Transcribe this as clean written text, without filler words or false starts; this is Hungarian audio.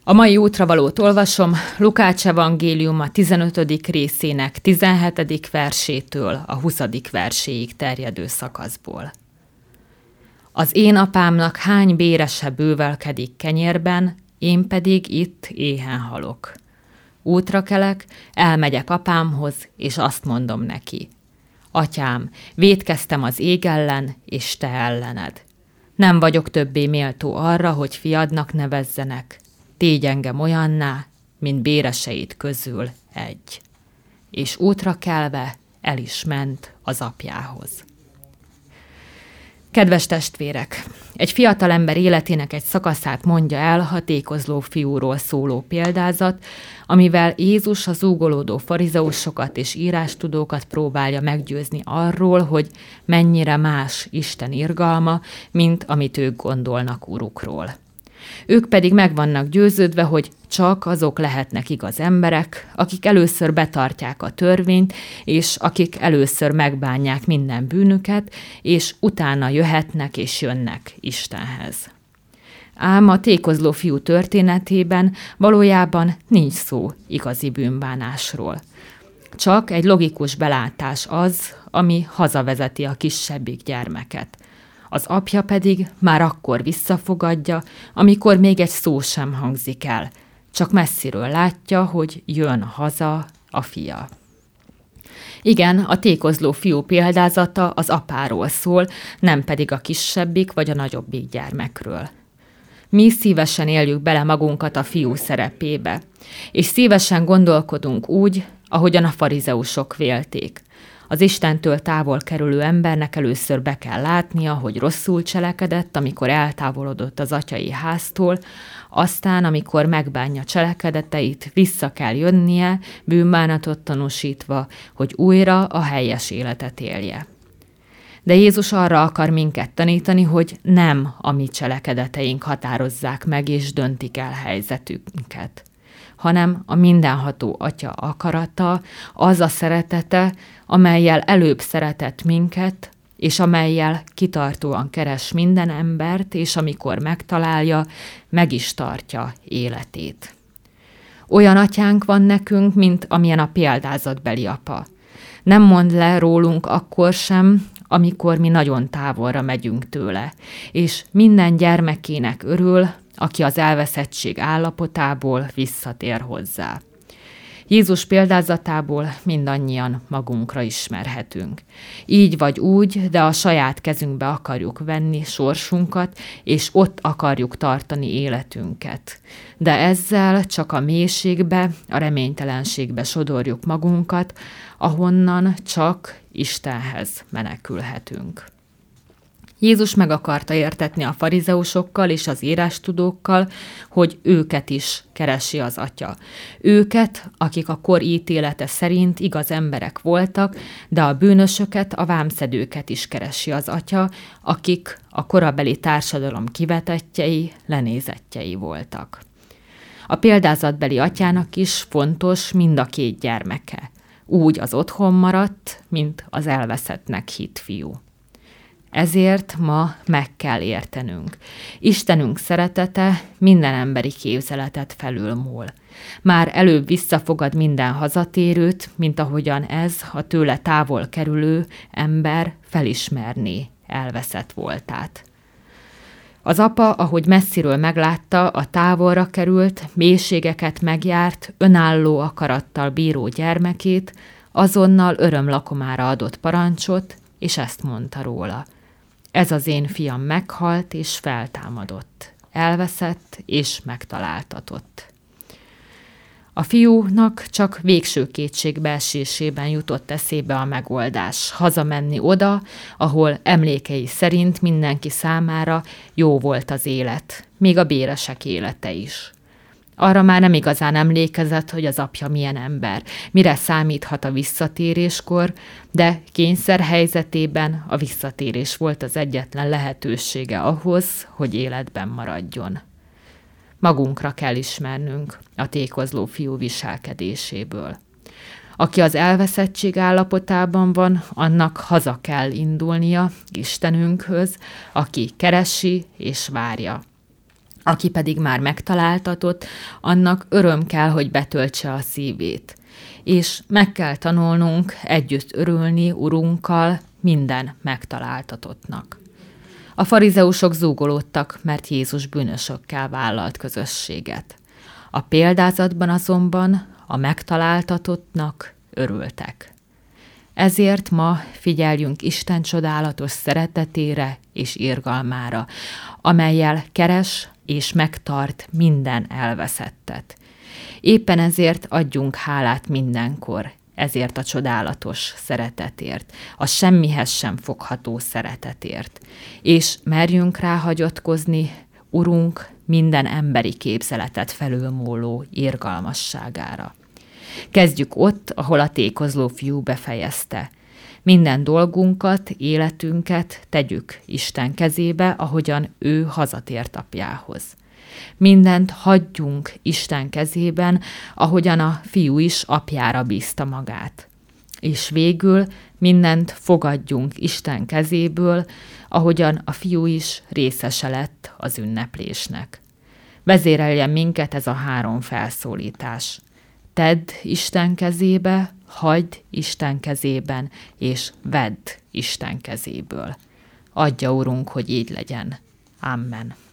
A mai útravalót olvasom Lukács evangéliuma 15. részének 17. versétől a 20. verséig terjedő szakaszból. Az én apámnak hány bérese bővelkedik kenyérben, én pedig itt éhen halok. Útra kelek, elmegyek apámhoz, és azt mondom neki: Atyám, vétkeztem az ég ellen, és te ellened. Nem vagyok többé méltó arra, hogy fiadnak nevezzenek. Tégy engem olyanná, mint béreseid közül egy. És útra kelve el is ment az apjához. Kedves testvérek! Egy fiatalember életének egy szakaszát mondja el a tékozló fiúról szóló példázat, amivel Jézus a zúgolódó farizeusokat és írástudókat próbálja meggyőzni arról, hogy mennyire más Isten irgalma, mint amit ők gondolnak urukról. Ők pedig meg vannak győződve, hogy csak azok lehetnek igaz emberek, akik először betartják a törvényt, és akik először megbánják minden bűnüket, és utána jöhetnek és jönnek Istenhez. Ám a tékozló fiú történetében valójában nincs szó igazi bűnbánásról. Csak egy logikus belátás az, ami hazavezeti a kisebbik gyermeket. Az apja pedig már akkor visszafogadja, amikor még egy szó sem hangzik el, csak messziről látja, hogy jön haza a fia. Igen, a tékozló fiú példázata az apáról szól, nem pedig a kisebbik vagy a nagyobbik gyermekről. Mi szívesen éljük bele magunkat a fiú szerepébe, és szívesen gondolkodunk úgy, ahogyan a farizeusok vélték. Az Istentől távol kerülő embernek először be kell látnia, hogy rosszul cselekedett, amikor eltávolodott az atyai háztól, aztán, amikor megbánja cselekedeteit, vissza kell jönnie, bűnbánatot tanúsítva, hogy újra a helyes életet élje. De Jézus arra akar minket tanítani, hogy nem a mi cselekedeteink határozzák meg és döntik el helyzetünket, hanem a mindenható Atya akarata, az a szeretete, amellyel előbb szeretett minket, és amellyel kitartóan keres minden embert, és amikor megtalálja, meg is tartja életét. Olyan atyánk van nekünk, mint amilyen a példázatbeli apa. Nem mond le rólunk akkor sem, amikor mi nagyon távolra megyünk tőle, és minden gyermekének örül, aki az elveszettség állapotából visszatér hozzá. Jézus példázatából mindannyian magunkra ismerhetünk. Így vagy úgy, de a saját kezünkbe akarjuk venni sorsunkat, és ott akarjuk tartani életünket. De ezzel csak a mélységbe, a reménytelenségbe sodorjuk magunkat, ahonnan csak Istenhez menekülhetünk. Jézus meg akarta értetni a farizeusokkal és az írástudókkal, hogy őket is keresi az Atya. Őket, akik a kor ítélete szerint igaz emberek voltak, de a bűnösöket, a vámszedőket is keresi az Atya, akik a korabeli társadalom kivetettjei, lenézettjei voltak. A példázatbeli atyának is fontos mind a két gyermeke. Úgy az otthon maradt, mint az elveszettnek hitt fiú. Ezért ma meg kell értenünk. Istenünk szeretete minden emberi képzeletet felülmúl. Már előbb visszafogad minden hazatérőt, mint ahogyan ez a tőle távol kerülő ember felismerné elveszett voltát. Az apa, ahogy messziről meglátta a távolra került, mélységeket megjárt, önálló akarattal bíró gyermekét, azonnal örömlakomára adott parancsot, és ezt mondta róla: Ez az én fiam meghalt és feltámadott, elveszett és megtaláltatott. A fiúnak csak végső kétségbeesésében jutott eszébe a megoldás: hazamenni oda, ahol emlékei szerint mindenki számára jó volt az élet, még a béresek élete is. Arra már nem igazán emlékezett, hogy az apja milyen ember, mire számíthat a visszatéréskor, de kényszer helyzetében a visszatérés volt az egyetlen lehetősége ahhoz, hogy életben maradjon. Magunkra kell ismernünk a tékozló fiú viselkedéséből. Aki az elveszettség állapotában van, annak haza kell indulnia Istenünkhöz, aki keresi és várja. Aki pedig már megtaláltatott, annak öröm kell, hogy betöltse a szívét. És meg kell tanulnunk együtt örülni Urunkkal minden megtaláltatottnak. A farizeusok zúgolódtak, mert Jézus bűnösökkel vállalt közösséget. A példázatban azonban a megtaláltatottnak örültek. Ezért ma figyeljünk Isten csodálatos szeretetére és irgalmára, amellyel keres és megtart minden elveszettet. Éppen ezért adjunk hálát mindenkor, ezért a csodálatos szeretetért, a semmihez sem fogható szeretetért, és merjünk rá hagyatkozni Urunk minden emberi képzeletet felülmúló irgalmasságára. Kezdjük ott, ahol a tékozló fiú befejezte. Minden dolgunkat, életünket tegyük Isten kezébe, ahogyan ő hazatért apjához. Mindent hagyjunk Isten kezében, ahogyan a fiú is apjára bízta magát. És végül mindent fogadjunk Isten kezéből, ahogyan a fiú is részese lett az ünneplésnek. Vezéreljen minket ez a 3 felszólítás. Tedd Isten kezébe, hagyd Isten kezében, és vedd Isten kezéből. Adja, Urunk, hogy így legyen. Amen.